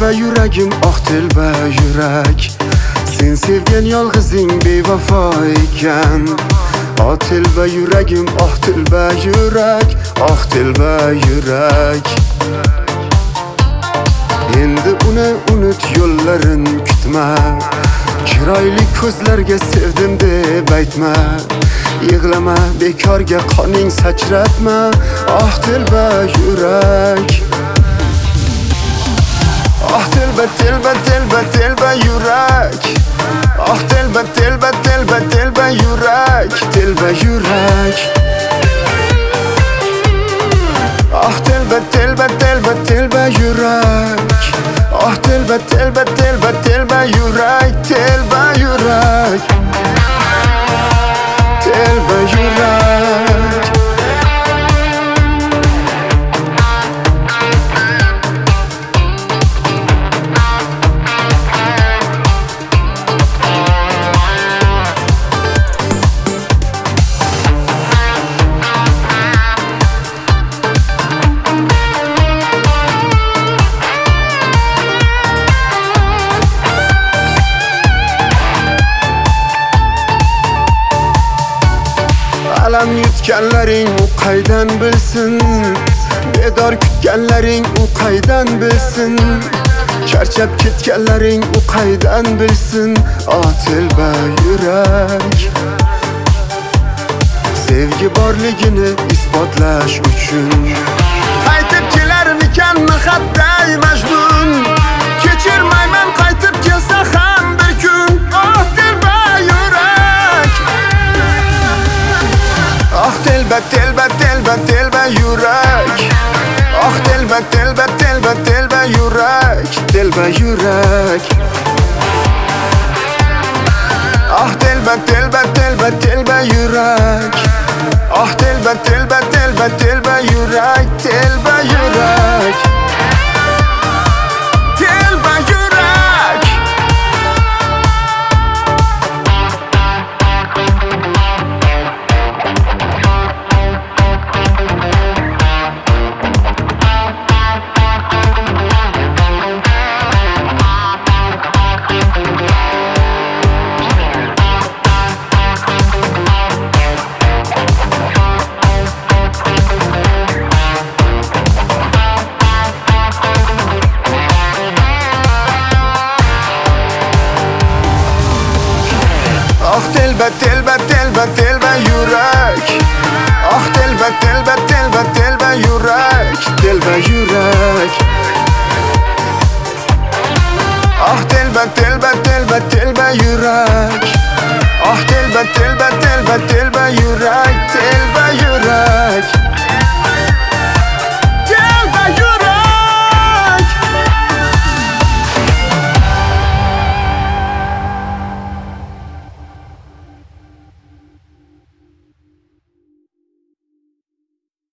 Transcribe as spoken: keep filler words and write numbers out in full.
telba yuragim, ah telba yurak. Sen sevgan yolg'izing bevafo ekan. Ah telba yuragim, ah telba yurak, ah telba yurak. Endi uni unut, yo'llarin kutma. Chiroyli ko'zlarga sevdim deb aytma. Yig'lama, bekorga qoning sachratma. Ah telba yurak. Ah telba telba telba telba yurak. Ah telba telba telba telba yurak. Telba yurak. Ah telba telba telba telba yurak. Ah telba telba telba telba yurak. Telba yurak. Telba yurak. Alam yutganlaring u qaydan bilsin, bedor kutganlaring u qaydan bilsin, charchab ketganlaring u qaydan bilsin. Ah telba yurak. Sevgi borligini isbotlash uchun qaytib kelarmikan xatday Majnun. Kechirmayman qaytib kelsa ham bir kun. Ah telba yurak. Ah telba telba telba telba yurak. Ah telba telba telba telba yurak. Telba yurak. Ah telba telba telba telba yurak. Ah telba telba telba telba yurak. Telba yurak. Telba yurak. Ah telba telba telba telba yurak. Ah telba telba telba telba yurak. Telba yurak. Ah telba telba telba telba yurak. Ah telba telba telba telba yurak. Telba